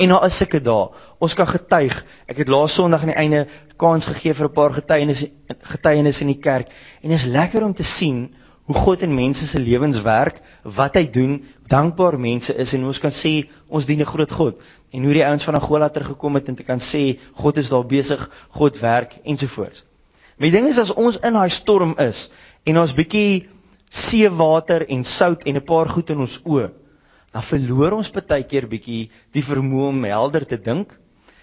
En daar is sulke dae, ons kan getuig. Ek het laas Sondag aan die einde kans gegee vir 'n paar getuienis in die kerk, en is lekker om te sien hoe God in mense se lewens werk, wat hy doen, dankbaar mense is, en ons kan sê, ons dien 'n groot God, en hoe die ouens van Angola teruggekom het, en te kan sê, God is daar besig, God werk, ensovoorts. Maar die ding is, as ons in daai storm is, en ons bietjie seewater en sout en 'n paar goed in ons oë, dan verloor ons partykeer bietjie die vermoë om helder te dink.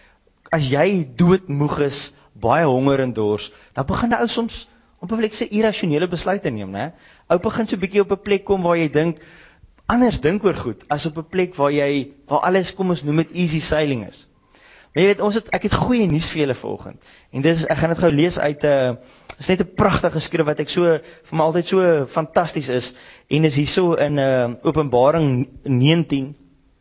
As jy doodmoeg is, baie honger en dors, dan begin ou soms, op 'n plek sê, irrasionele besluite neem, né? Ou begin so bietjie op 'n plek kom waar jy dink, anders dink oor goed, as op 'n plek waar alles, kom ons noem dit easy sailing is. Maar jy weet, ek het goeie nuus vir julle vanoggend. En ek gaan dit gou lees uit, is net 'n pragtige skrif wat vir my altyd so fantasties is, en is hierso in Openbaring 19,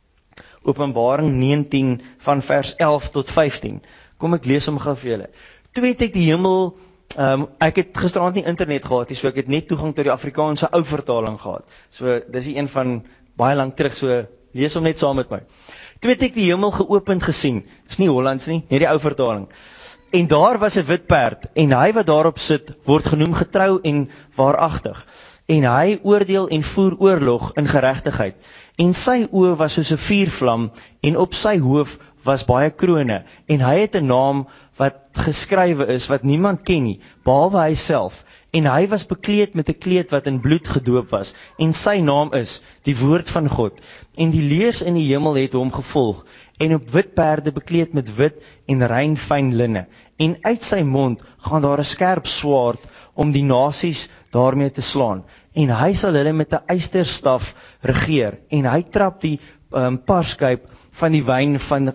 Openbaring 19 van vers 11 tot 15. Kom ek lees hom gou vir julle. Toe het ek die hemel, ek het gisteraand nie internet gehad nie, so ek het net toegang tot die Afrikaanse ou vertaling gehad. So dis die een van baie lank terug, so lees hom net saam met my. Toe het ek die hemel geopend gesien, dis nie Hollands nie, net die ou vertaling. En daar was 'n wit perd, en hy wat daarop sit, word genoem getrou en waaragtig. En hy oordeel en voer oorlog in geregtigheid. En sy oë was soos 'n vuurvlam, en op sy hoof was baie krone. En hy het 'n naam wat geskrywe is, wat niemand ken nie, behalwe hy self. En hy was bekleed met 'n kleed wat in bloed gedoop was, en sy naam is die woord van God. En die leers in die hemel het hom gevolg, en op wit perde bekleed met wit en rein fyn linne. En uit sy mond gaan daar 'n skerp swaard om die nasies daarmee te slaan. En hy sal hulle met 'n ysterstaf regeer, en hy trap die parskyp van die wyn van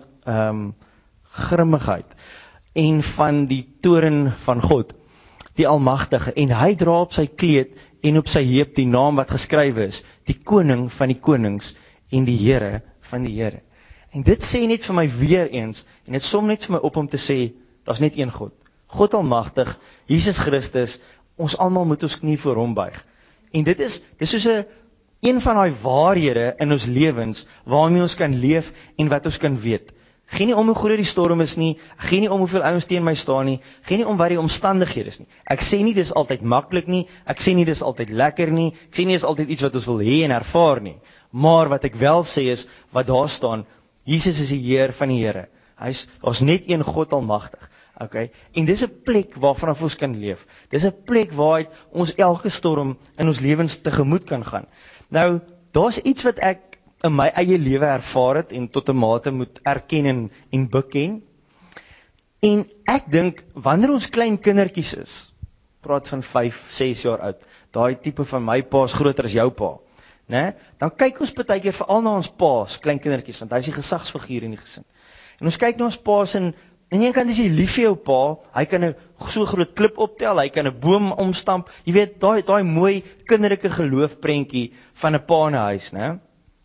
grimmigheid, en van die toorn van God, die Almagtige, en hy dra op sy kleed en op sy heup die naam wat geskrywe is, die koning van die konings en die Here van die Here. En dit sê net vir my weer eens, en dit som net vir my op om te sê, daar's net een God, God Almagtig, Jesus Christus, ons almal moet ons knie voor hom buig. En dit is soos een van daai waarhede in ons lewens, waarmee ons kan leef en wat ons kan weet. Geen nie om hoe groot die storm is nie, geen nie om hoeveel ouens teen my staan nie, geen nie om wat die omstandighede is nie. Ek sê nie dis altyd maklik nie, ek sê nie dis altyd lekker nie, ek sê nie dis altyd iets wat ons wil hê en ervaar nie. Maar wat ek wel sê is, wat daar staan, Jesus is die Heer van die Here. Daar's net een God Almagtig. Okay? En dis 'n plek waarvan ons kan leef. Dis 'n plek waaruit ons elke storm in ons lewens tegemoet kan gaan. Nou, daar's iets wat ek in my eie lewe ervaar het en tot 'n mate moet erken en beken. En ek dink, wanneer ons klein kindertjies is, praat van 5, 6 jaar oud, daai tipe van my pa is groter as jou pa, né? Dan kyk ons partykeer veral na ons pa's, klein kindertjies, want hy is die gesagsfiguur in die gesin. En ons kyk na ons pa's en aan een kant is jy lief vir jou pa, hy kan 'n so groot klip optel, hy kan 'n boom omstamp, jy weet, daai mooi kinderlike geloofprentjie van 'n pa in 'n huis, né?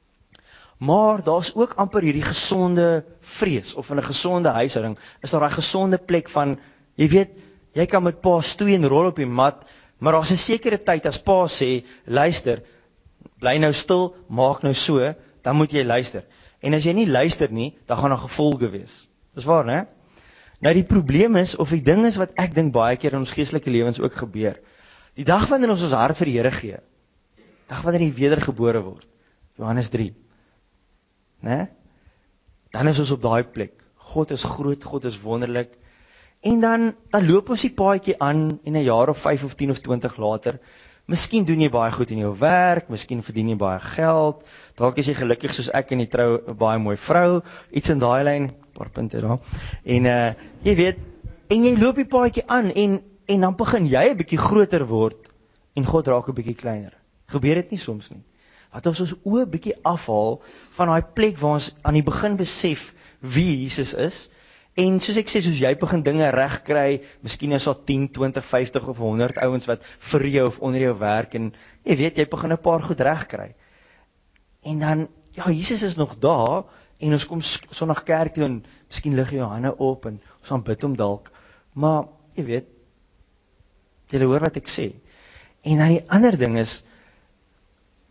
Maar daar's ook amper hierdie gesonde vrees, of in 'n gesonde huishouding, is daar daai gesonde plek van, jy weet, jy kan met pa stoei en rol op die mat, maar daar's 'n sekere tyd as pa sê, luister, bly nou stil, maak nou so, dan moet jy luister. En as jy nie luister nie, dan gaan daar gevolge wees. Dis waar, né? Nou die probleem is, of die ding is wat ek dink baie keer in ons geestelike lewens ook gebeur, die dag wanneer ons hart vir die Here gee, dag wanneer hy wedergebore word, Johannes 3, né? Dan is ons op daai plek, God is groot, God is wonderlik, en dan loop ons die paadjie aan, en 'n jaar of 5 of 10 of 20 later, miskien doen jy baie goed in jou werk, miskien verdien jy baie geld, dalk is jy gelukkig soos ek en jy trou 'n baie mooi vrou, iets in daai lyn, paar punte daar, en jy weet, en jy loop die paadjie aan, en dan begin jy 'n bietjie groter word, en God raak 'n bietjie kleiner. Gebeur dit nie soms nie? Wat ons oë bietjie afhaal, van daai plek waar ons aan die begin besef, wie Jesus is, en soos ek sê, soos jy begin dinge reg kry, miskien is daar 10, 20, 50 of 100 ouens wat vir jou of onder jou werk, en jy weet, jy begin 'n paar goed reg kry. En dan, ja, Jesus is nog daar, en ons kom Sondag kerk toe, en miskien lig jou hande op, en ons gaan bid om dalk, maar, jy weet, jy hoor wat ek sê. En dan die ander ding is,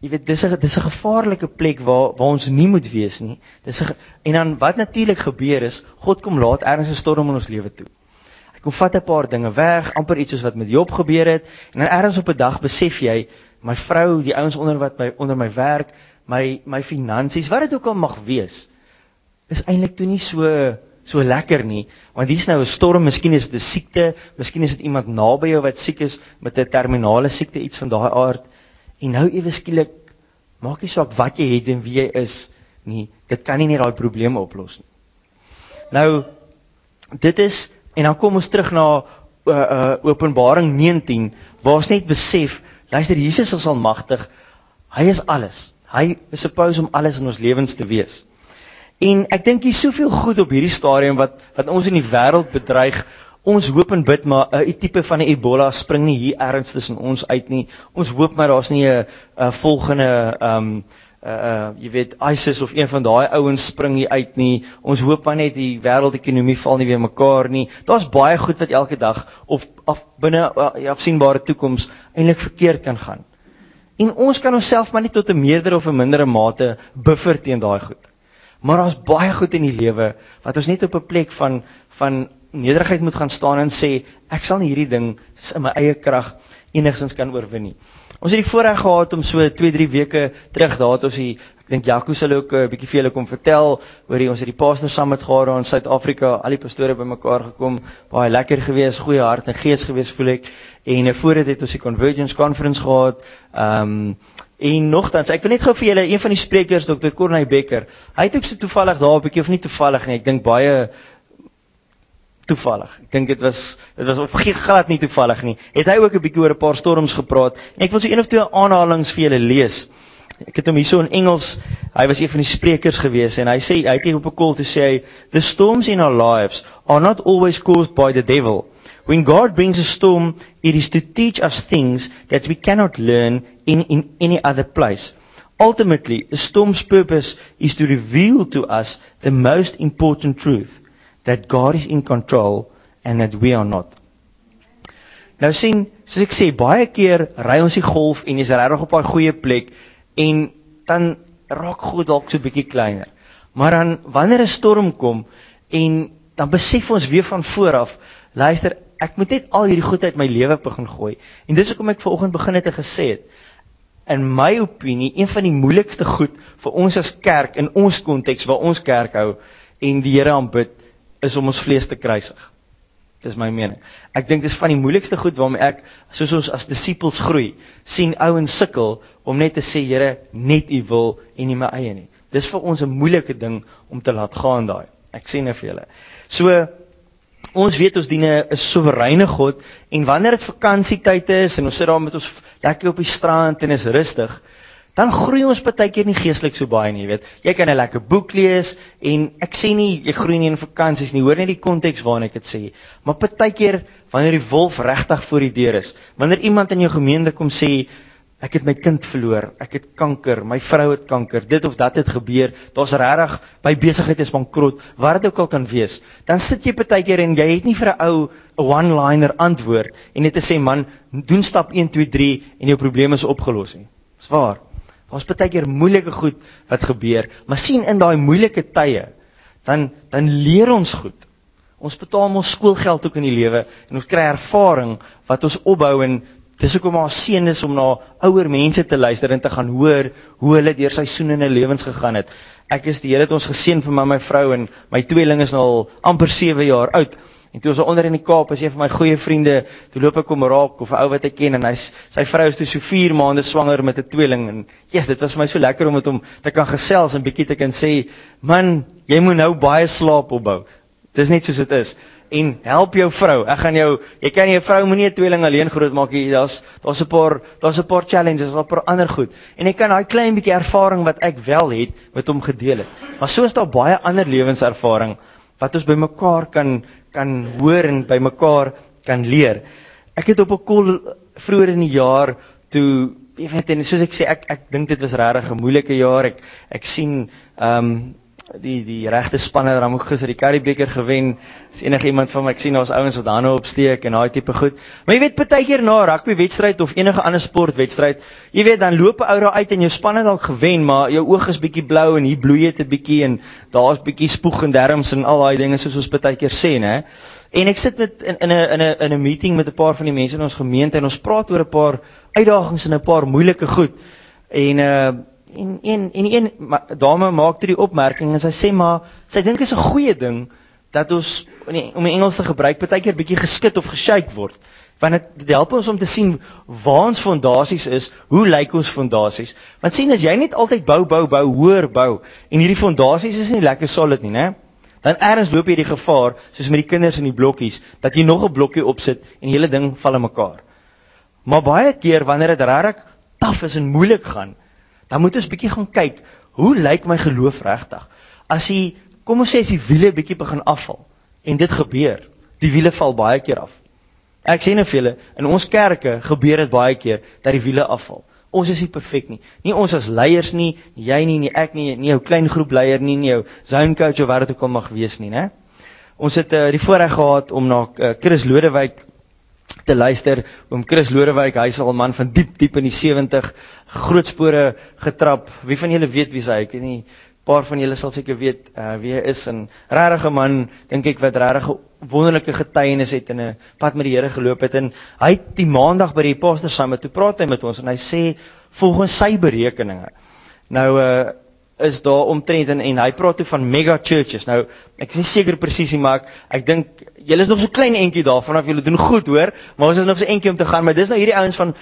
jy weet, dis 'n gevaarlike plek waar ons nie moet wees nie. En dan wat natuurlik gebeur is, God kom laat ergens 'n storm in ons lewe toe. Hy kom vat 'n paar dinge weg, amper iets soos wat met Job gebeur het, en dan ergens op 'n dag besef jy, my vrou, die ouens onder my werk, my finansies, wat dit ook al mag wees, is eintlik toe nie so lekker nie, want hier's nou 'n storm, miskien is dit 'n siekte, miskien is dit iemand naby jou wat siek is met 'n terminale siekte, iets van daai aard. En nou ewe skielik, maak nie saak wat jy het en wie jy is nie, dit kan nie daai probleme oplos nie. Nou, dit is, en dan kom ons terug na Openbaring 19, waar ons net besef, luister, Jesus is almagtig, hy is alles, hy is suppose om alles in ons lewens te wees. En ek dink hier soveel goed op hierdie stadium wat ons in die wêreld bedreig. Ons hoop en bid maar 'n tipe van 'n Ebola spring nie hier ergens tussen ons uit nie. Ons hoop maar daar's nie 'n volgende jy weet ISIS of een van daai ouens spring hier uit nie. Ons hoop maar net die wêreldekonomie val nie weer mekaar nie. Daar's baie goed wat elke dag of binne afsienbare toekoms eintlik verkeerd kan gaan. En ons kan onsself maar net tot 'n meerdere of 'n mindere mate buffer teen daai goed. Maar daar's baie goed in die lewe wat ons net op 'n plek van nederigheid moet gaan staan en sê, ek sal nie hierdie ding in my eie krag enigstens kan oorwin nie. Ons het die voorreg gehad om so 2-3 weke terug, daar het ons ek dink Jaco sal ook 'n bietjie vir julle kom vertel, ons het die Pastor Summit gehad in Suid-Afrika, al die pastore bymekaar gekom, baie lekker gewees, goeie hart en gees gewees voel ek, en voor dit het ons die Convergence Conference gehad, en nogtans, ek wil net gou vir julle, een van die sprekers, Dr. Corneille Becker, hy het ook so toevallig daar 'n bietjie, of nie toevallig nie, ek dink baie toevallig. Ek dink dit was of glad nie toevallig nie. Het hy ook 'n bietjie oor 'n paar storms gepraat. En ek wil so 1 of 2 aanhalings vir julle lees. Ek het hom hierso in Engels, hy was een van die sprekers gewees en hy het op 'n call te sê, the storms in our lives are not always caused by the devil. When God brings a storm, it is to teach us things that we cannot learn in any other place. Ultimately, a storm's purpose is to reveal to us the most important truth, that God is in control and that we are not. Nou sien, soos ek sê, baie keer ry ons die golf en jy's regtig op 'n goeie plek en dan raak goed dalk so 'n bietjie kleiner. Maar dan wanneer 'n storm kom en dan besef ons weer van vooraf, luister, ek moet net al hierdie goed uit my lewe begin gooi. En dis hoekom ek vanoggend begin het en gesê het, in my opinie, een van die moeilikste goed vir ons as kerk in ons konteks waar ons kerk hou en die Here aanbid, is om ons vlees te kruisig. Dis my mening. Ek dink dis van die moeilikste goed waarmee ek, soos ons as disippels groei, sien ouens sukkel om net te sê, Here, net U wil en nie my eie nie. Dis vir ons 'n moeilike ding om te laat gaan daai. Ek sê net vir julle. So, ons weet ons dien 'n soewereine God, en wanneer dit vakansietyd is, en ons sit daar met ons lekker op die strand en is rustig, dan groei ons partykeer nie geestelik so baie nie, weet. Jy kan 'n lekker boek lees, en ek sê nie, jy groei nie in vakansies nie, hoor net die konteks waarin ek dit sê, maar partykeer, wanneer die wolf regtig voor die deur is, wanneer iemand in jou gemeente kom sê, ek het my kind verloor, ek het kanker, my vrou het kanker, dit of dat het gebeur, daar's regtig, my besigheid is bankrot, wat dit ook al kan wees, dan sit jy partykeer en jy het nie vir 'n ou 'n one-liner antwoord, en net te sê, man, doen stap 1, 2, 3, en jou probleem is opgelos nie. Dis waar. Daar's partykeer moeilike goed wat gebeur, maar sien in daai moeilike tye, dan leer ons goed. Ons betaal ons skoolgeld ook in die lewe, en ons kry ervaring wat ons opbou, en dis hoekom maar seën is om na ouer mense te luister en te gaan hoor hoe hulle deur seisoene in hulle lewens gegaan het. Die Here het ons geseën vir my vrou, en my tweeling is nou al amper 7 jaar oud. En toe ons onder in die Kaap, is een van my goeie vriende, toe loop ek om raak, of 'n ou wat ek ken, en sy vrou is toe so 4 maande swanger met 'n tweeling, en dit was vir my so lekker om met hom te kan gesels, en bietjie te kan sê, man, jy moet nou baie slaap opbou. Dis net soos dit is. En help jou vrou, jy kan jou vrou moenie 'n tweeling alleen groot maak nie, daar's 'n paar challenges, daar's 'n paar ander goed, en ek kan daai klein bietjie ervaring wat ek wel het, met hom gedeel het, maar so is daar baie ander lewenservaring, wat ons by mekaar kan hoor en by mekaar kan leer. Ek het op 'n call vroeër in die jaar, toe, jy weet, en soos ek sê, ek dink dit was regtig 'n moeilike jaar, ek sien, die regte spanne, dan moet ek gister die Currie-beker gewen, is enige iemand van my, ek sien daar's ouens wat hande opsteek en daai tipe goed, maar jy weet, partykeer na 'n rugbywedstryd of enige ander sportwedstryd, jy weet, dan loop 'n ou daar uit en jou span het dalk gewen, maar jou oog is bietjie blou en hier bloei dit 'n bietjie en daar's bietjie spoeg en derms en al daai dinge soos ons partykeer sê, né? En ek sit met in 'n meeting met 'n paar van die mense in ons gemeente en ons praat oor 'n paar uitdagings en 'n paar moeilike goed. En een dame maak toe die opmerking en sy sê maar sy dink is 'n goeie ding dat ons om die Engels te gebruik partykeer bietjie geskit of geshake word. Want dit help ons om te sien waar ons fondasies is, hoe lyk ons fondasies? Want sien as jy net altyd bou, hoër bou en hierdie fondasies is nie lekker solid nie, né? Dan ergens loop jy die gevaar, soos met die kinders in die blokkies, dat jy nog 'n blokkie opsit en die hele ding val in mekaar. Maar baie keer wanneer dit regtig taaf is en moeilik gaan, dan moet ons bietjie gaan kyk, hoe lyk my geloof regtig? Kom ons sê as die wiele bietjie begin afval, en dit gebeur, die wiele val baie keer af. Ek sê nou vir julle, in ons kerke gebeur dit baie keer, dat die wiele afval. Ons is nie perfek nie. Nie ons as leiers nie, jy nie ek nie, nie jou klein groep leier nie jou zone coach of wat dit ook al mag wees nie, né? Ons het die voorreg gehad om na Chris Lodewyk te luister. Oom Chris Lodewyk, hy is al 'n man van diep in die 70, groot spore getrap. Wie van julle weet wie hy is? Ek weet nie, paar van julle sal seker weet wie hy is, en regtig 'n man, dink ek, wat regtig wonderlike getuienis het en 'n pad met die Here geloop het, en hy het die maandag by die Pastor Summit, toe praat hy met ons, en hy sê, volgens sy berekeninge, nou is daar omtrent, en hy praat toe van mega churches, nou, ek is nie seker presies nie, maar ek dink, julle is nog so klein entjie daarvan, of julle doen goed hoor, maar ons is nog so entjie om te gaan, maar dis nou hierdie ouens van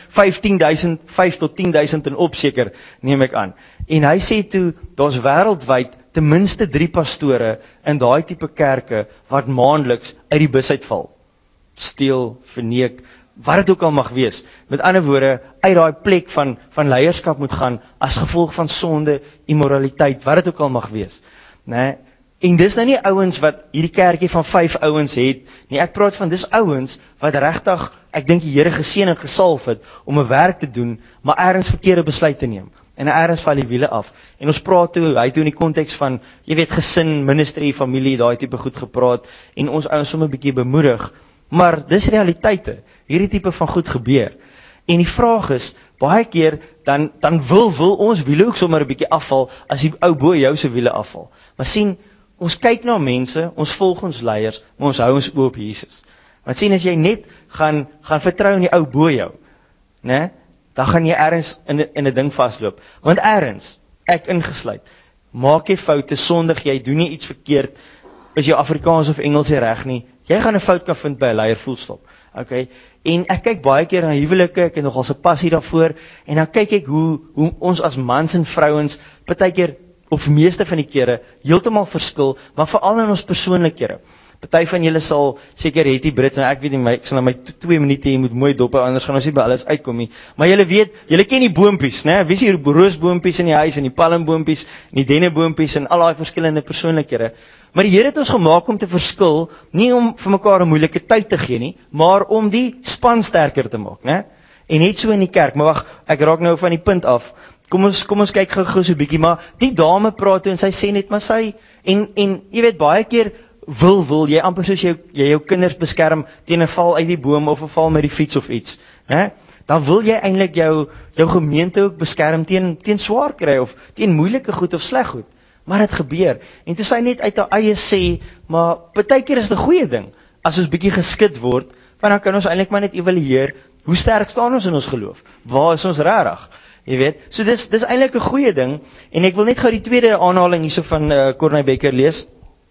5 tot 10.000 en op seker, neem ek aan. En hy sê toe, daar's wêreldwyd ten minste 3 pastore in daai tipe kerke wat maandeliks uit die bus uitval. Steel, verneek, wat dit ook al mag wees. Met ander woorde, uit daai plek van leierskap moet gaan as gevolg van sonde, immoraliteit, wat dit ook al mag wees. Nee. En dis nou nie ouens wat hierdie kerkie van 5 ouens het, nie, ek praat van dis ouens wat regtig, ek dink die Here geseën en gesalf het om 'n werk te doen, maar ergens verkeerde besluit te neem. En ergens val die wiele af. En ons praat toe, hy toe in die konteks van, jy weet, gesin, ministry, familie, daai tipe goed gepraat, en ons ouens sommer 'n bietjie bemoedig. Maar dis realiteite, hierdie tipe van goed gebeur. En die vraag is, baie keer, dan wil ons wiele ook sommer 'n bietjie afval, as die ou bo jou se wiele afval. Maar sien, ons kyk na mense, ons volg ons leiers, maar ons hou ons oë op Jesus. Want sien, as jy net gaan vertrou in die ou bo jou, né? Dan gaan jy ergens in 'n ding vasloop. Want ergens, ek ingesluit, maak jy foute, sondig jy, doen jy iets verkeerd, is jou Afrikaans of Engels nie reg nie, jy gaan 'n fout kan vind by 'n leier, fullstop. Okay? En ek kyk baie keer na huwelike, ek het nogal 'n passie daarvoor, en dan kyk ek hoe ons as mans en vrouens, partykeer, of meeste van die kere, heeltemal verskil, maar veral in ons persoonlikhede. Party van julle sal seker het die Brits, nou ek weet nie, ek sal na my 2 minute, jy moet mooi dop hou, anders gaan ons nie by alles uitkom nie. Maar julle weet, julle ken die boompies, né? Wie is die roosboompies in die huis, en die palmboompies, en die denneboompies, en al daai verskillende persoonlikhede. Maar die Here het ons gemaak om te verskil, nie om vir mekaar 'n moeilike tyd te gee nie, maar om die span sterker te maak, né? En net so in die kerk, maar wag, ek raak nou van die punt af. Kom ons kyk gou so 'n bietjie, maar die dame praat toe en sy sê net, maar sy, en jy weet, baie keer wil jy amper soos jy jou kinders beskerm teen 'n val uit die boom of 'n val met die fiets of iets, né? Dan wil jy eintlik jou gemeente ook beskerm teen swaar kry of teen moeilike goed of sleg goed. Maar dit gebeur. En toe sy net uit haar eie sê, maar partykeer is dit 'n goeie ding as ons bietjie geskit word, want dan kan ons eintlik maar net evalueer, hoe sterk staan ons in ons geloof? Waar is ons regtig? Jy weet, so dis eintlik 'n goeie ding, en ek wil net gou die tweede aanhaling hierso van Corney Becker lees.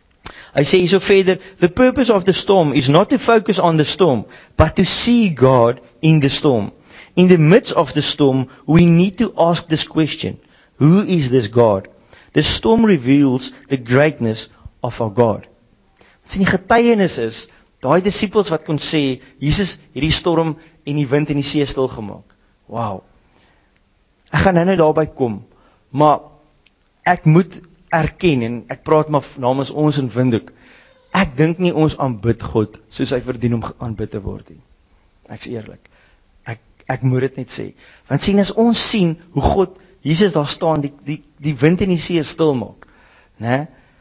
Hy sê hierso verder, the purpose of the storm is not to focus on the storm, but to see God in the storm. In the midst of the storm, we need to ask this question, who is this God? The storm reveals the greatness of our God. Sien, die getuienis is, daai disippels wat kon sê, Jesus het die storm en die wind en die see stil gemaak. Wow. Ek gaan nou daarby kom, maar ek moet erken, en ek praat maar namens ons in Windhoek, ek dink nie ons aanbid God soos hy verdien om aanbid te word nie. Ek's eerlik. Ek moet dit net sê. Want sien, as ons sien hoe God, Jesus daar staan, die wind en die see stil maak, né?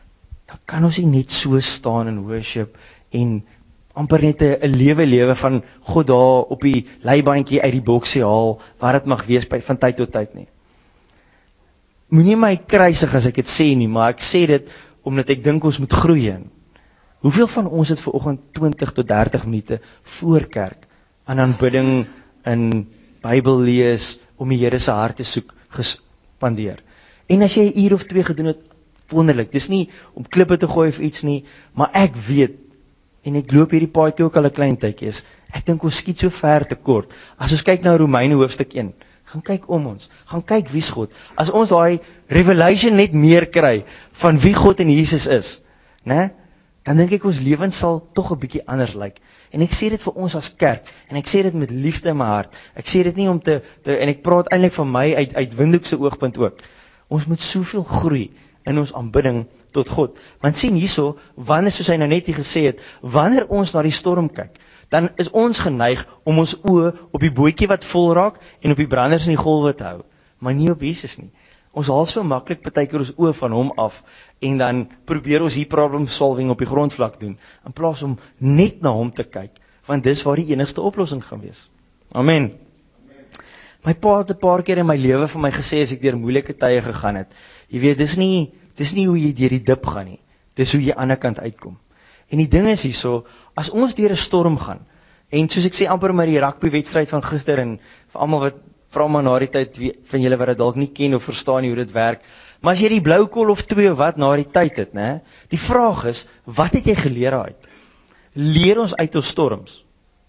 dan kan ons nie net so staan in worship en amper net 'n lewe van God daar op die leibandjie uit die boksie haal, wat dit mag wees van tyd tot tyd nie. Moenie my kruisig as ek dit sê nie, maar ek sê dit omdat ek dink ons moet groei in. Hoeveel van ons het vanoggend 20 tot 30 minute voor kerk aan aanbidding, in Bybel lees, om die Here se hart te soek gespandeer? En as jy 'n uur of 2 gedoen het, wonderlik, dis nie om klippe te gooi of iets nie, maar ek weet, en ek loop hierdie paadjie ook al 'n klein tydjie is, ek dink ons skiet so ver te kort. As ons kyk na Romeine hoofstuk 1, gaan kyk om ons, gaan kyk wie's God. As ons daai revelation net meer kry van wie God en Jesus is, né? Dan dink ek ons lewens sal tog 'n bietjie anders lyk. En ek sê dit vir ons as kerk, en ek sê dit met liefde in my hart. Ek sê dit nie om te en ek praat eintlik van my uit Windhoek se oogpunt ook. Ons moet soveel groei in ons aanbidding tot God. Want sien hierso, wanneer, soos hy nou net hier gesê het, wanneer ons na die storm kyk, dan is ons geneig om ons oë op die bootjie wat vol raak en op die branders in die golwe te hou, maar nie op Jesus nie. Ons haal so maklik partykeer ons oë van hom af en dan probeer ons hier problem solving op die grondvlak doen, in plaas om net na hom te kyk, want dis waar die enigste oplossing gaan wees. Amen. My pa het 'n paar keer in my lewe vir my gesê as ek deur moeilike tye gegaan het, jy weet, dis nie hoe jy deur die dip gaan nie, dis hoe jy aan die ander kant uitkom. En die ding is hierso, as ons deur 'n storm gaan, en soos ek sê amper met die rugbywedstryd van gister, en vir almal wat vra maar na die tyd van julle wat dit dalk nie ken of verstaan nie hoe dit werk, maar as jy die blou kol of 2 of wat na die tyd het, né? Die vraag is, wat het jy geleer daaruit? Leer ons uit ons storms?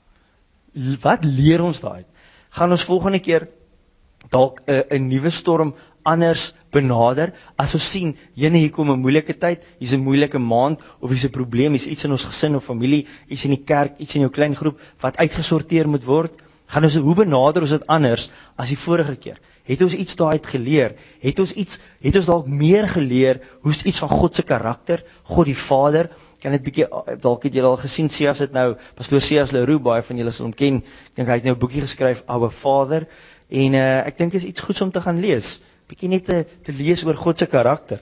Wat leer ons daaruit? Gaan ons volgende keer dalk 'n nuwe storm anders benader, as ons sien, hier kom 'n moeilike tyd, hier's 'n moeilike maand, of hier's 'n probleem, hier's iets in ons gesin of familie, iets in die kerk, iets in jou klein groep, wat uitgesorteer moet word, hoe benader ons dit anders as die vorige keer? Het ons iets daaruit geleer? Het ons dalk meer geleer, hoe's iets van God se karakter, God die Vader, kan dit bietjie, dalk het julle al gesien, Sias het nou, Pastoor Sias Leroux, baie van julle sal hom ken, ek dink hy het nou 'n boekie geskryf, Our Father, en ek dink is iets goeds om te gaan lees, bietjie net te lees oor God se karakter.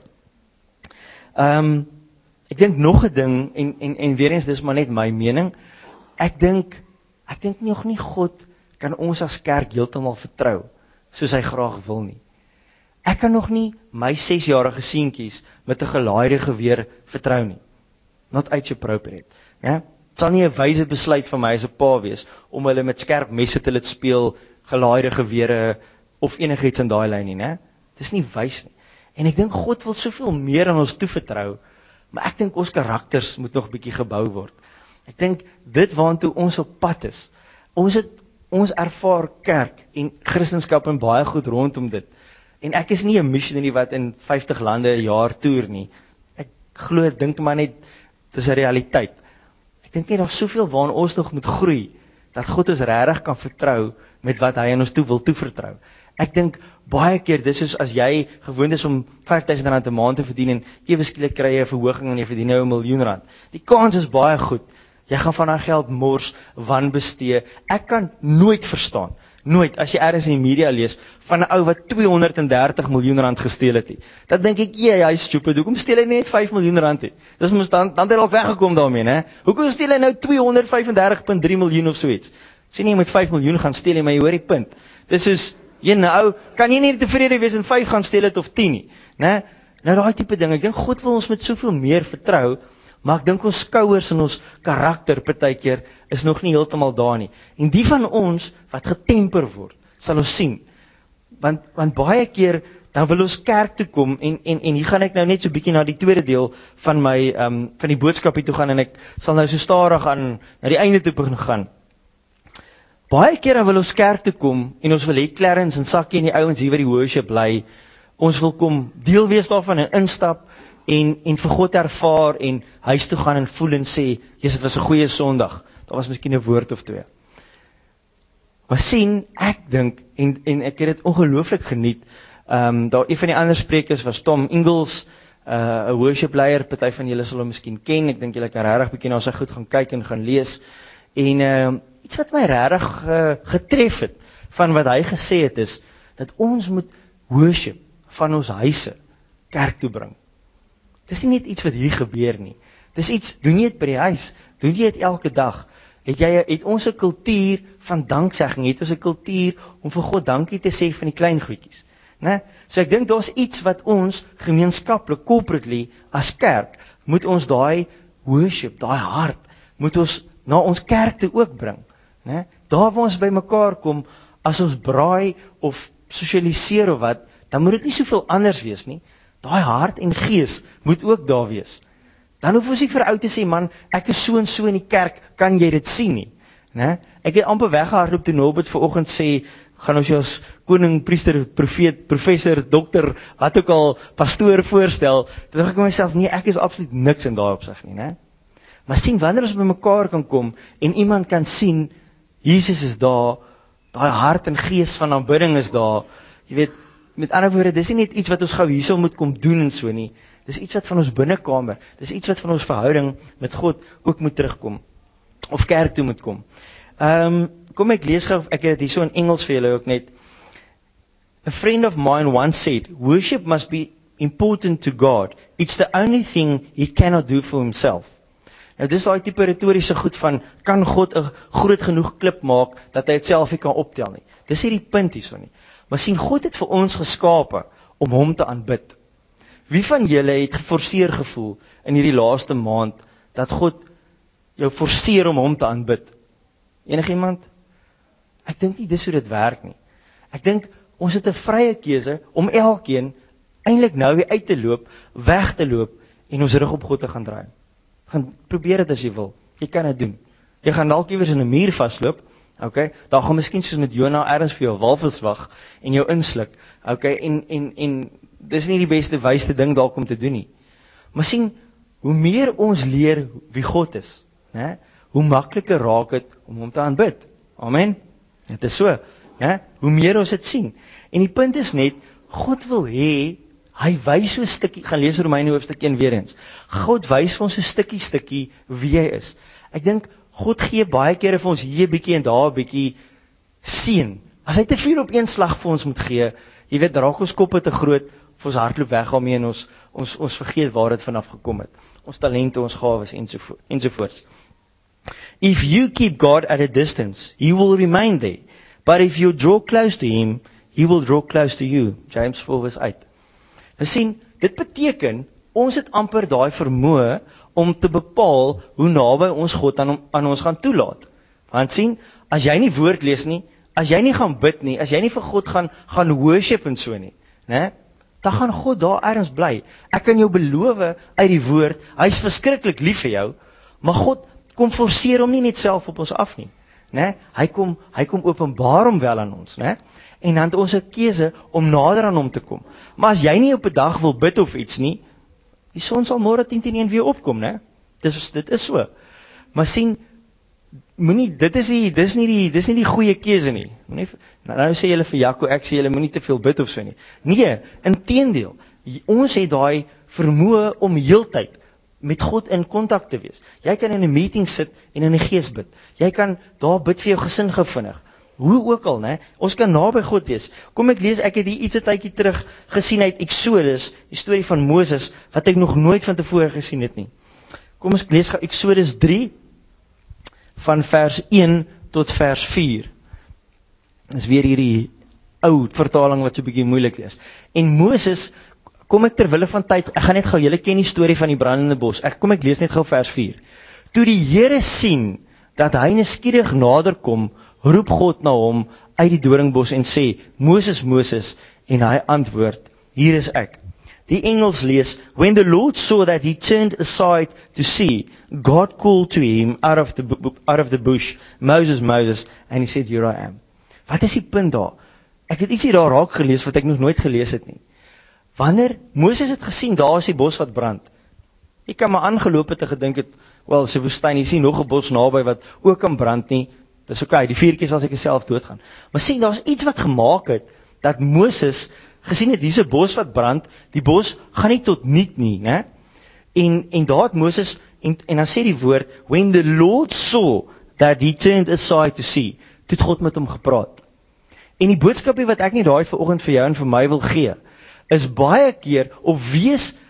Ek dink nog 'n ding, en weer eens, dis maar net my mening, ek dink nog nie God kan ons as kerk heeltemal vertrou, soos hy graag wil nie. Ek kan nog nie my 6-jarige seentjies met 'n gelaaide geweer vertrou nie. Not age appropriate. Ja? Het sal nie 'n wyse besluit van my as 'n pa wees, om hulle met skerp messe te laat speel, gelaaide gewere, of enigiets in daai lyn nie, né? Dis nie wys nie. En ek dink God wil soveel meer aan ons toevertrou, maar ek dink ons karakters moet nog bietjie gebou word. Ek dink dit waantoe ons op pad is. Ons ervaar kerk en Christendom en baie goed rondom dit. En ek is nie 'n missionary wat in 50 lande 'n jaar toer nie. Ek dink maar net, dis 'n realiteit. Ek dink net daar's soveel waaraan ons nog moet groei, dat God ons regtig kan vertrou met wat hy aan ons wil toevertrou. Ek dink baie keer, dis soos as jy gewoond is om R5,000 'n maand te verdien en ewe skielik kry jy 'n verhoging en jy verdien nou R1,000,000. Die kans is baie goed. Jy gaan van daai geld mors, wanbestee. Ek kan nooit verstaan, as jy ergens in die media lees, van 'n ou wat R230 miljoen gesteel het. Dan dink ek, hy is stupid, hoekom steel hy net R5 miljoen? Dis mos dan het hy al weggekom daarmee, né? Hoekom steel hy nou 235,3 miljoen of so iets? Sien jy met 5 miljoen gaan steel, maar jy hoor die punt. Dis soos, kan jy nie tevrede wees en 5 gaan steel het of 10 nie, né? Nou daai tipe ding, ek dink God wil ons met soveel meer vertrou, maar ek dink ons skouers en ons karakter partykeer is nog nie heeltemal daar nie. En die van ons wat getemper word, sal ons sien. Want baie keer dan wil ons kerk toe kom en hier gaan ek nou net so bietjie na die tweede deel van my van die boodskapie toe gaan, en ek sal nou so stadig aan na die einde toe begin gaan. Baie keer dan wil ons kerk toe kom en ons wil hê Clarence en Sakkie en die ouens hier by die worship bly. Ons wil kom deel wees daarvan en instap en vir God ervaar en huis toe gaan en voel en sê, dit was 'n goeie Sondag. Daar was miskien 'n woord of 2. Maar sien, ek dink en ek het dit ongelooflik geniet. Daar een van die ander sprekers was Tom Ingles, 'n worship leier, party van julle sal hom miskien ken. Ek dink julle kan regtig bietjie na sy goed gaan kyk en gaan lees. En iets wat my regtig getref het van wat hy gesê het is dat ons moet worship van ons huise kerk toe bring. Dis nie net iets wat hier gebeur nie. Dis iets, doen jy dit by die huis, doen jy dit elke dag. Het ons 'n kultuur van danksegging, het ons 'n kultuur om vir God dankie te sê van die klein goedjies, né? So ek dink daar's iets wat ons gemeenskaplik, corporately, as kerk, moet ons daai worship, daai hart, moet ons na ons kerk toe ook bring, né? Daar waar ons by mekaar kom, as ons braai of sosialiseer of wat, dan moet dit nie soveel anders wees nie. Daai hart en gees moet ook daar wees. Dan hoef ons nie vir ou te sê, man, ek is so en so in die kerk, kan jy dit sien nie, né? Ek het amper weggehardloop toe Norbert vanoggend sê, gaan ons jou as koning, priester, profeet, professor, dokter, wat ook al, pastoor voorstel, dan dink ek myself, nee, ek is absoluut niks in daai opsig nie, né? Maar sien, wanneer ons by mekaar kan kom, en iemand kan sien, Jesus is daar, daai hart en gees van aanbidding is daar, jy weet, met ander woorde, dis nie net iets wat ons gou hierso moet kom doen en so nie, dis iets wat van ons binnekamer, dis iets wat van ons verhouding met God ook moet terugkom, of kerk toe moet kom. Kom ek lees gou, ek het dit hierso in Engels vir julle ook net. A friend of mine once said, worship must be important to God. It's the only thing he cannot do for himself. Nou dis daai tipe retoriese goed van, kan God 'n groot genoeg klip maak, dat hy dit self nie kan optel nie. Dis nie die punt hierso nie. Maar sien, God het vir ons geskape, om hom te aanbid. Wie van julle het geforseer gevoel, in hierdie laaste maand, dat God jou forceer om hom te aanbid? Enigiemand? Ek dink nie dis hoe dit werk nie. Ek dink, ons het 'n vrye keuse, om elkeen, eintlik nou weer uit te loop, weg te loop, en ons rug op God te gaan draai. Gaan probeer dit as jy wil, jy kan dit doen. Jy gaan dalk iewers in 'n muur vasloop, okay, daar gaan miskien soos met Jona ergens vir jou walvis wag, en jou insluk, okay, en dis nie die beste wysste ding dalk om te doen nie. Maar sien, hoe meer ons leer wie God is, né, hoe makliker raak dit om hom te aanbid. Amen. Dit is so, né? Hoe meer ons dit sien. En die punt is net, God wil hê, hy wys so 'n stukkie, gaan lees Romeine hoofstuk 1 weer eens. God wys vir ons so 'n stukkie wie hy is. Ek dink God gee baie kere vir ons hier 'n bietjie en daar 'n bietjie seën. As hy te veel op een slag vir ons moet gee, jy weet, raak ons koppe te groot, of ons hardloop weg daarmee en ons vergeet waar dit vanaf gekom het. Ons talente, ons gawes ensovoorts. If you keep God at a distance, he will remain there. But if you draw close to him, he will draw close to you. James 4:8. Nou sien, dit beteken, ons het amper daai vermoë om te bepaal hoe naby ons God aan ons gaan toelaat. Want sien, as jy nie woord lees nie, as jy nie gaan bid nie, as jy nie vir God gaan worship en so nie, né? Dan gaan God daar ergens bly. Ek kan jou beloof uit die woord, hy is verskriklik lief vir jou, maar God kom forceer hom nie net self op ons af nie, né? Hy kom openbaar hom wel aan ons, né? En dan het ons 'n keuse om nader aan hom te kom. Maar as jy nie op 'n dag wil bid of iets nie, die son sal môre 10:10 weer opkom, né? Dit is so. Maar sien, dis nie die goeie keuse nie. Nou sê julle vir Jaco, ek sê julle moenie te veel bid of so nie. Nee, inteendeel, ons het daai vermoë om heeltyd met God in kontak te wees. Jy kan in 'n meeting sit en in die gees bid. Jy kan daar bid vir jou gesin gou vinnig. Hoe ook al, né? Ons kan naby God wees. Kom ek lees, ek het hier iets 'n tydjie terug gesien uit Exodus, die storie van Moses, wat ek nog nooit van tevore gesien het nie. Kom ons lees gou Exodus 3, van vers 1 tot vers 4. Dis weer hierdie ou vertaling wat so 'n bietjie moeilik is. En Moses, kom ek terwille van tyd, ek gaan net gou, julle ken die storie van die brandende bos. Kom ek lees net gou vers 4. Toe die Here sien dat hy nuuskierig nader kom, roep God na hom uit die doringbos en sê, Moses, Moses, en hy antwoord, hier is ek. Die Engels lees, when the Lord saw that he turned aside to see, God called to him out of the bush, Moses, Moses, and he said, here I am. Wat is die punt daar? Ek het ietsie daar raak gelees wat ek nog nooit gelees het nie. Wanneer Moses het gesien, daar is die bos wat brand. Ek kan maar aangeloop het en gedink het, wel, dis 'n woestyn, jy sien nog 'n bos naby wat ook kan brand nie. Dis okay, die 4 keer sal ek self doodgaan. Maar sien, daar's iets wat gemaak het, dat Moses gesien het, hier's 'n bos wat brand, die bos gaan nie tot niet nie, né? En daar het Moses, en dan sê die woord, when the Lord saw that he turned aside to see, toe het God met hom gepraat. En die boodskapie wat ek nie daai vanoggend vir jou en vir my wil gee, is baie keer, of wees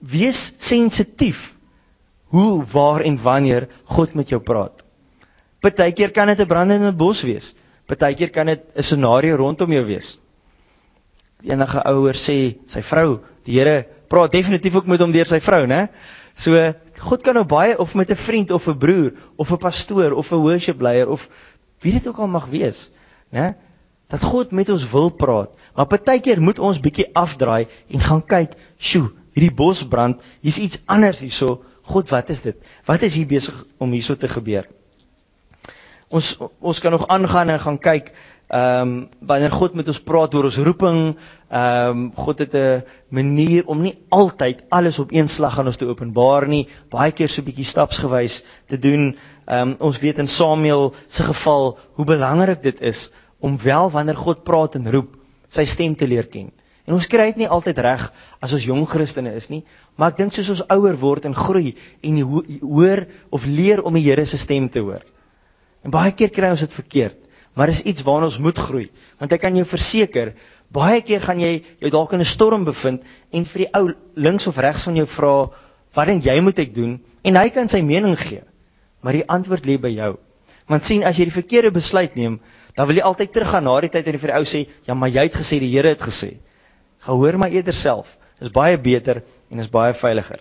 wees sensitief hoe, waar en wanneer God met jou praat. Partykeer kan dit 'n brandende bos wees. Partykeer kan dit 'n scenario rondom jou wees. Enige ouer sê sy vrou, die Here praat definitief ook met hom deur sy vrou, né? So God kan nou baie, of met 'n vriend of 'n broer of 'n pastoor of 'n worship leier of wie dit ook al mag wees, né? Dat God met ons wil praat. Maar partykeer moet ons bietjie afdraai en gaan kyk, sjoe, hierdie bos brand, hier's iets anders hierso. God, wat is dit? Wat is hier besig om hierso te gebeur? Ons kan nog aangaan en gaan kyk, wanneer God met ons praat oor ons roeping, God het 'n manier om nie altyd alles op een slag aan ons te openbaar nie, baie keer so bietjie stapsgewys te doen. Ons weet in Samuel se geval, hoe belangrik dit is, om wel wanneer God praat en roep, sy stem te leer ken. En ons kry dit nie altyd reg as ons jong Christene is nie, maar ek dink soos ons ouer word en groei, en hoor of leer om die Here se stem te hoor. En baie keer kry ons dit verkeerd, maar is iets waarna ons moet groei, want ek kan jou verseker, baie keer gaan jy jou dalk in 'n storm bevind, en vir die ou links of regs van jou vra, wat dink jy moet ek doen, en hy kan sy mening gee, maar die antwoord lê by jou. Want sien, as jy die verkeerde besluit neem, dan wil jy altyd teruggaan na die tyd en vir die ou sê, ja, maar jy het gesê, die Here het gesê. Gehoor maar eerder self, is baie beter en is baie veiliger.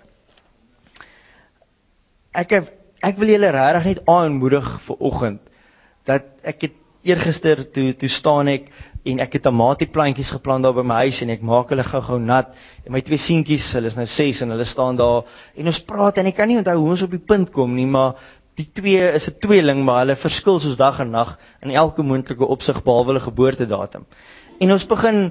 Ek wil julle regtig net aanmoedig vir oggend, dat ek het eergister toe staan ek, en ek het tomatieplantjies geplant daar by my huis, en ek maak hulle gou nat, en my 2 seentjies, hulle is nou 6, en hulle staan daar, en ons praat, en ek kan nie onthou hoe ons op die punt kom nie, maar die 2 is 'n tweeling, maar hulle verskil soos dag en nag, in elke moontlike opsig, behalwe hulle geboortedatum. En ons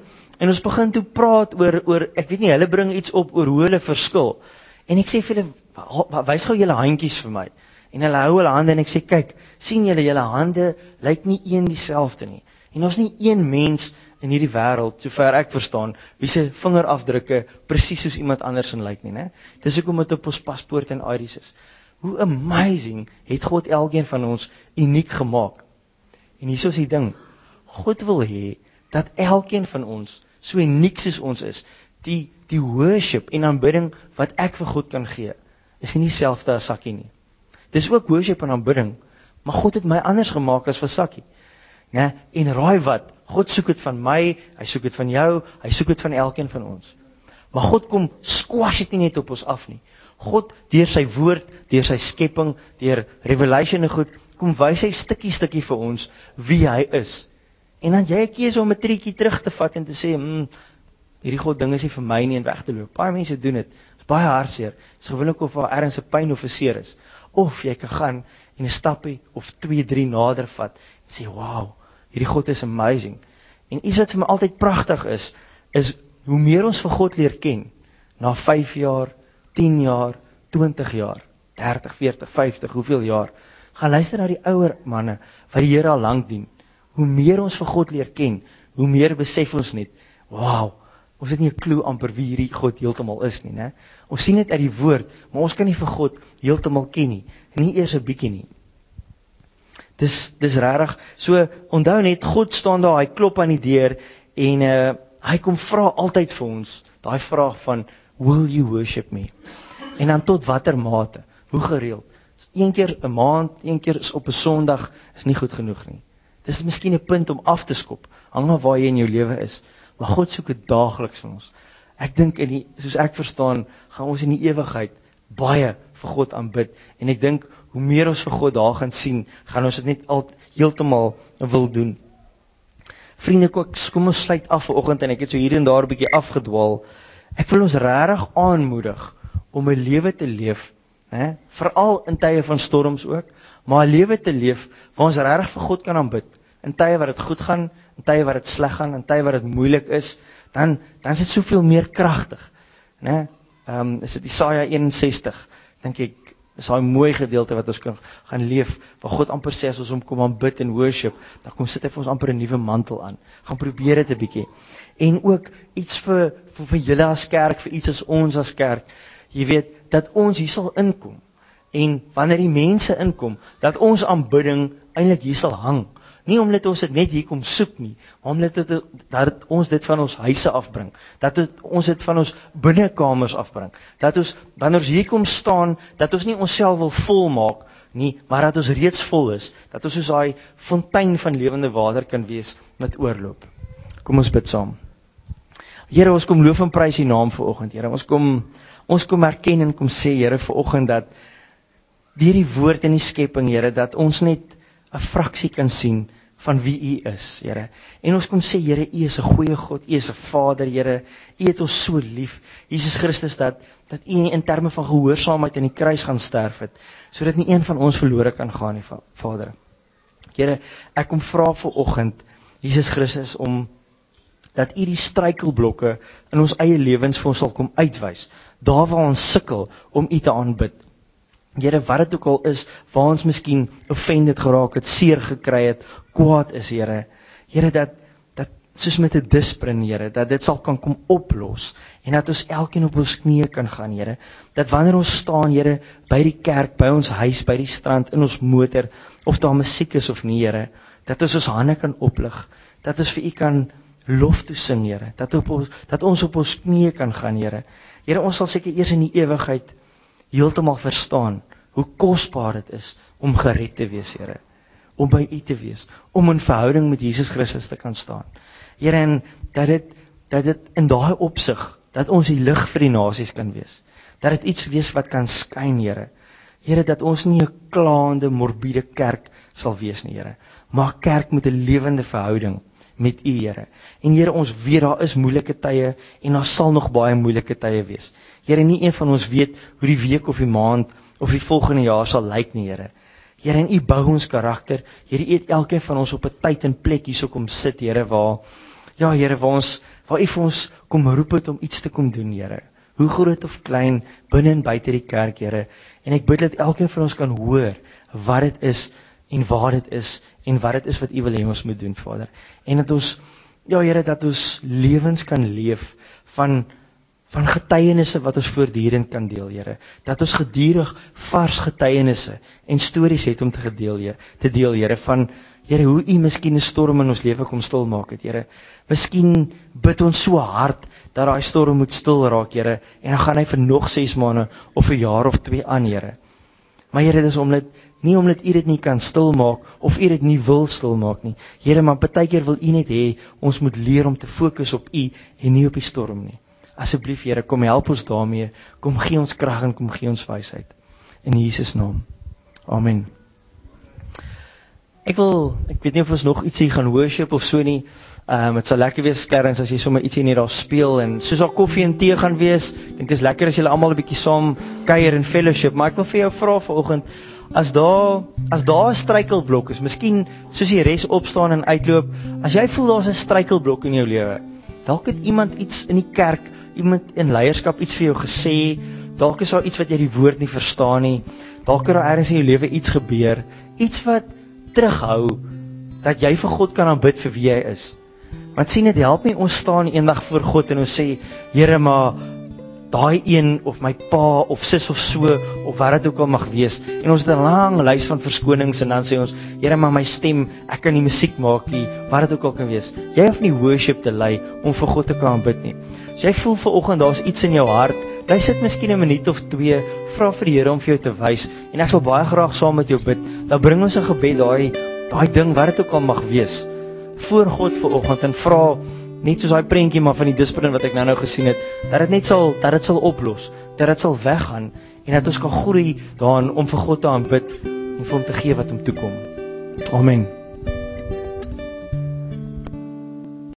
begin toe praat oor, ek weet nie, hulle bring iets op oor hoe hulle verskil, en ek sê vir hulle, wys gou julle handjies vir my, en hulle hou hulle hande, en ek sê, kyk, sien julle hande lyk nie een dieselfde nie, en ons nie een mens in hierdie wêreld, sover ek verstaan, wie se vingerafdrukke presies soos iemand anders in lyk nie, né? Dis hoekom dit op ons paspoort en ID's is. Hoe amazing het God elkeen van ons uniek gemaak. En hier is die ding, God wil hê dat elkeen van ons so uniek soos ons is, die worship en aanbidding wat ek vir God kan gee, is nie dieselfde as Sakkie nie. Dis ook worship en aanbidding, maar God het my anders gemaak as vir Sakkie. Nee, en raai wat, God soek dit van my, hy soek dit van jou, hy soek dit van elkeen van ons. Maar God kom squash dit nie net op ons af nie. God, deur sy woord, deur sy skepping, deur revelation en goed, kom wys hy stukkie vir ons wie hy is. En dan jy kies om 'n triekie terug te vat en te sê, hierdie God ding is nie vir my nie, en weg te loop. Baie mense doen dit. Dit is baie hartseer. Dit is gewoonlik of daar ergens 'n pyn of 'n seer is. Of jy kan gaan en 'n stappie of 2, 3 nader vat en sê, wow, hierdie God is amazing. En iets wat vir my altyd pragtig is hoe meer ons vir God leer ken, na 5 jaar, 10 jaar, 20 jaar, 30, 40, 50, hoeveel jaar, gaan luister na die ouer manne, wat die Here al lank dien. Hoe meer ons vir God leer ken, hoe meer besef ons net, wow, ons het nie 'n klou amper wie hierdie God heeltemal is nie, né? Ons sien dit uit die woord, maar ons kan nie vir God heeltemal ken nie eers 'n bietjie nie. Dis regtig, so onthou net, God staan daar, hy klop aan die deur, en hy kom vra altyd vir ons, daai vraag van, will you worship me? En dan tot watter mate, hoe gereeld? Een keer 'n maand, een keer is op 'n Sondag, is nie goed genoeg nie. Dis miskien 'n punt om af te skop, hang af waar jy in jou lewe is, maar God soek dit daagliks van ons. Ek dink, soos ek verstaan, gaan ons in die ewigheid baie vir God aanbid, en ek dink, hoe meer ons vir God daar gaan sien, gaan ons dit net heeltemal wil doen. Vriende, kom ons sluit af vanoggend, en ek het so hier en daar 'n bietjie afgedwaal. Ek wil ons regtig aanmoedig om 'n lewe te leef, veral in tye van storms ook, maar 'n lewe te leef waar ons regtig vir God kan aanbid. In tye wat dit goed gaan, in tye wat dit sleg gaan, in tye wat dit moeilik is, dan is dit soveel meer kragtig, né? Is dit Jesaja 61, dink ek, is daai mooi gedeelte wat ons kan gaan leef, waar God amper sê as ons hom kom aanbid en worship, dan kom sit hy vir ons amper 'n nuwe mantel aan. Gaan probeer dit 'n bietjie. En ook iets vir julle as kerk, vir iets as ons as kerk, jy weet, dat ons hier sal inkom, en wanneer die mense inkom, dat ons aanbidding eintlik hier sal hang, Nie omdat ons dit net hier kom soek nie, maar omdat dat ons dit van ons huise afbring, dat ons dit van ons binnekamers afbring, dat ons, wanneer ons hier kom staan, dat ons nie onsself wil volmaak nie, maar dat ons reeds vol is, dat ons soos daai fontein van lewende water kan wees met oorloop. Kom ons bid saam. Here, ons kom loof en prys U naam vanoggend, Here. Ons kom erken en kom sê, Here, vanoggend dat deur die woord en die skepping, Here, dat ons net 'n fraksie kan sien van wie U is, Here. En ons kom sê, Here, U is 'n goeie God, U is 'n Vader, Here. U het ons so lief, Jesus Christus, dat U in terme van gehoorsaamheid in die kruis gaan sterf het, sodat nie een van ons verlore kan gaan nie, Vader. Here, ek kom vra vanoggend, Jesus Christus, om dat U die struikelblokke in ons eie lewens vir ons sal kom uitwys, daar waar ons sukkel om U te aanbid. Here, wat dit ook al is, waar ons miskien offended geraak het, seer gekry het, kwaad is, Here. Here, dat soos met 'n disprin, Here, dat dit sal kan kom oplos, en dat ons elkeen op ons knieë kan gaan, Here. Dat wanneer ons staan, Here, by die kerk, by ons huis, by die strand, in ons motor, of daar musiek is of nie, Here, dat ons hande kan oplig, dat ons vir U kan lof toe sing, Here, dat ons op ons knieë kan gaan, Here. Here, ons sal seker eers in die ewigheid heeltemal verstaan hoe kosbaar dit is om gered te wees, Here, om by U te wees, om in verhouding met Jesus Christus te kan staan. Here, en dat dit in daai opsig, dat ons die lig vir die nasies kan wees, dat dit iets wees wat kan skyn, Here. Here, dat ons nie 'n klaande, morbiede kerk sal wees nie, Here, maar 'n kerk met 'n lewende verhouding met U, Here. En Here, ons weet daar is moeilike tye, en daar sal nog baie moeilike tye wees. Here, nie een van ons weet hoe die week of die maand of die volgende jaar sal lyk nie, Here. Here, en U bou ons karakter. Here, U het elkeen van ons op 'n tyd en plek hierso kom sit, Here, waar U vir ons kom roep het om iets te kom doen, Here. Hoe groot of klein, binne en buite die kerk, Here. En ek bid dat elkeen van ons kan hoor wat dit is en waar dit is en wat dit is wat U wil hê ons moet doen, Vader. En dat ons, Here, dat ons lewens kan leef van getuienisse wat ons voortdurend kan deel, Here. Dat ons gedurig vars getuienisse en stories het om te deel, Here, van, Here, hoe U miskien 'n storm in ons lewe kom stil maak het, Here. Miskien bid ons so hard dat daai storm moet stil raak, Here, en dan gaan hy vir nog 6 maande of 'n jaar of 2 aan, Here. Maar Here, dis nie omdat U dit nie kan stilmaak of U dit nie wil stilmaak nie. Here, maar partykeer wil U net hê ons moet leer om te fokus op U en nie op die storm nie. Asseblief, Here, kom help ons daarmee. Kom gee ons krag en kom gee ons wysheid. In Jesus naam. Amen. Ek weet nie of ons nog ietsie gaan worship of so nie. Het sal lekker wees, Clarence, as jy sommer ietsie net daar speel, en soos daar koffie en tee gaan wees, dink is lekker as julle almal 'n bietjie saam kuier in fellowship, maar ek wil vir jou vra vanoggend, as daar 'n struikelblok is, miskien soos die res opstaan en uitloop, as jy voel daar's 'n struikelblok in jou lewe, dalk het iemand iets in die kerk, iemand in leierskap iets vir jou gesê, dalk is daar iets wat jy die woord nie verstaan nie, dalk het daar ergens in jou lewe iets gebeur, iets wat terughou, dat jy vir God kan aanbid vir wie hy is. Want sien, dit help nie, ons staan eendag voor God en ons sê, Here, maar daai een, of my pa, of sis of so, of wat dit ook al mag wees, en ons het 'n lang lys van verskonings, en dan sê ons, Here, maar my stem, ek kan nie musiek maak nie, wat dit ook al kan wees. Jy hoef nie worship te lei, om vir God te kan aanbid nie. As jy voel vanoggend, daar's iets in jou hart, jy sit miskien 'n minuut of 2, vra vir die Here om vir jou te wys, en ek sal baie graag saam met jou bid, dan bring ons 'n gebed, daai ding, wat dit ook al mag wees, voor God vanoggend, en vra, net soos daai prentjie maar van die disprin wat ek nou gesien het, dat dit sal oplos, dat dit sal weggaan, en dat ons kan groei daarin om vir God te aanbid, en vir hom te gee wat hom toekom. Amen.